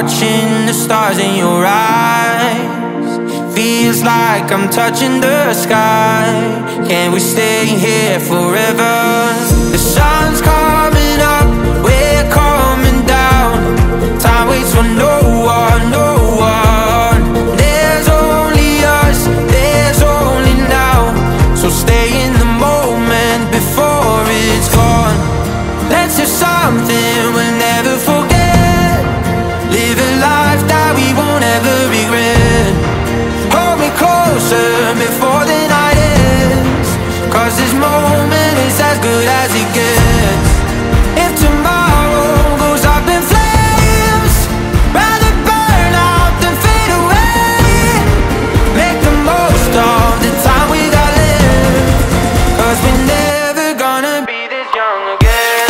watching the stars in your eyes. Feels like I'm touching the sky. Can we stay here forever? The sun's coming up, we're coming down. Time waits for no one, no one. There's only us, there's only now. So stay in the moment before it's gone. Let's do something we'll never forget. Live a life that we won't ever regret. Hold me closer before the night ends, 'cause this moment is as good as it gets. If tomorrow goes up in flames, rather burn out than fade away. Make the most of the time we got left, 'cause we're never gonna be this young again.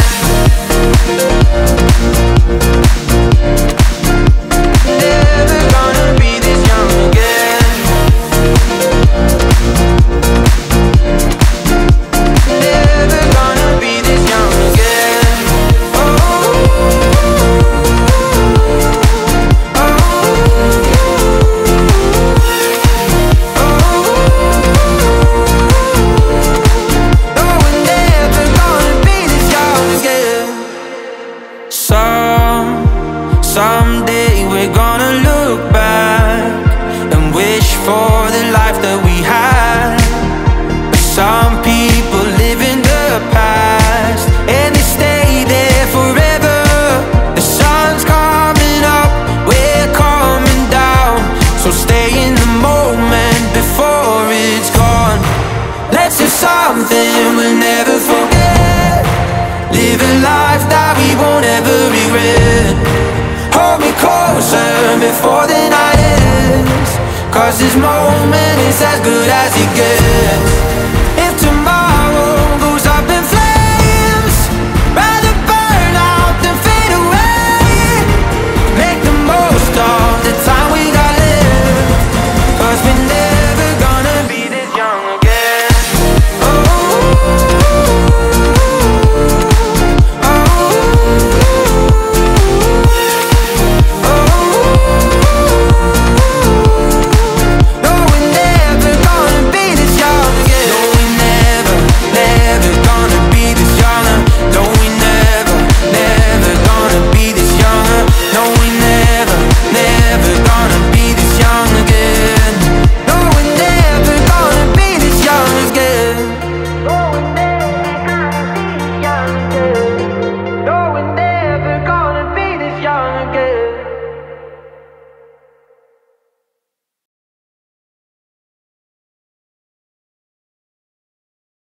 Never gonna be this young again. Never gonna be this young again. Oh, oh, oh, we're never gonna be this young again. Someday we're gonna look back and wish for the life that we had. Some people live in the past and they stay there forever. The sun's coming up, we're coming down. So stay in the moment before it's gone. Let's do something we'll never forget. Live a life that we won't ever regret. Hold me closer before the night ends, 'cause this moment is as good as it gets.